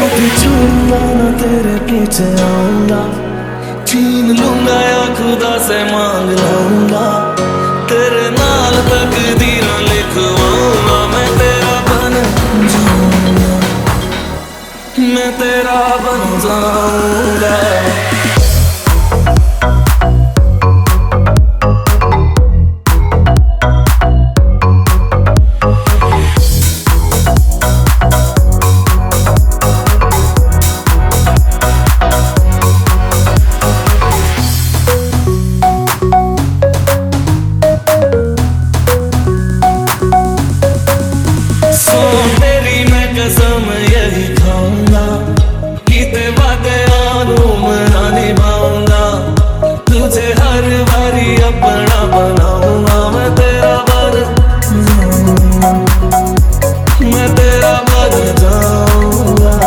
छूंगा ना तेरे पीछे आऊंगा, छीन लूंगा या खुदा से मांग लाऊंगा, तेरे नाल तकदीरां लिखवाऊंगा। मैं तेरा बन जाऊंगा, मैं तेरा बन जाऊंगा। कसम यही खाऊंगा कि ते वादे मैं निभाऊंगा, तुझे हर बारी अपना बनाऊंगा। मैं तेरा बन जाऊंगा, मैं तेरा बन जाऊंगा।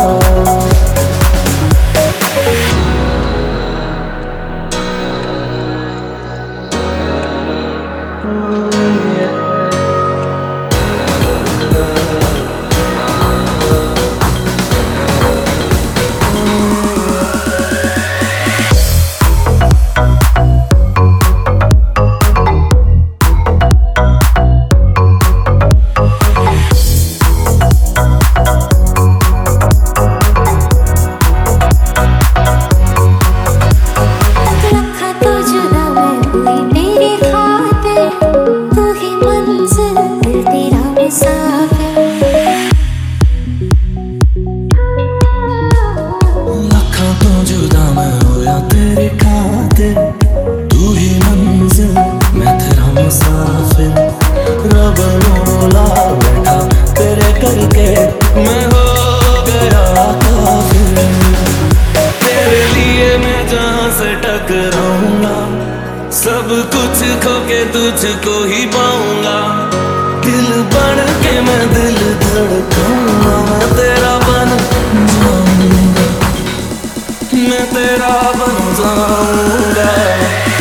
तेरे खातिर तू ही मंजिल, मैं तेरा मुसाफिर। रब मौला बैठा तेरे करके मैं हो गया काफिर। तेरे लिए मैं जहाँ से टकराऊंगा, सब कुछ खो के तुझको ही पाऊंगा। दिल बन के मैं दिल धड़काऊंगा। मैं तेरा बन जाऊंगा, मैं तेरा बन जाऊंगा।